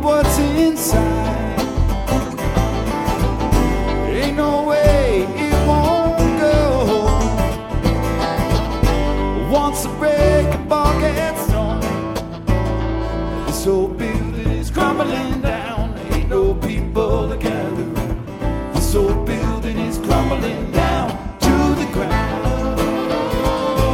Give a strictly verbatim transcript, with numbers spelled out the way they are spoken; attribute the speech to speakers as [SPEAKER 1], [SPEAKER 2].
[SPEAKER 1] what's inside. Ain't no way it won't go. Once the breath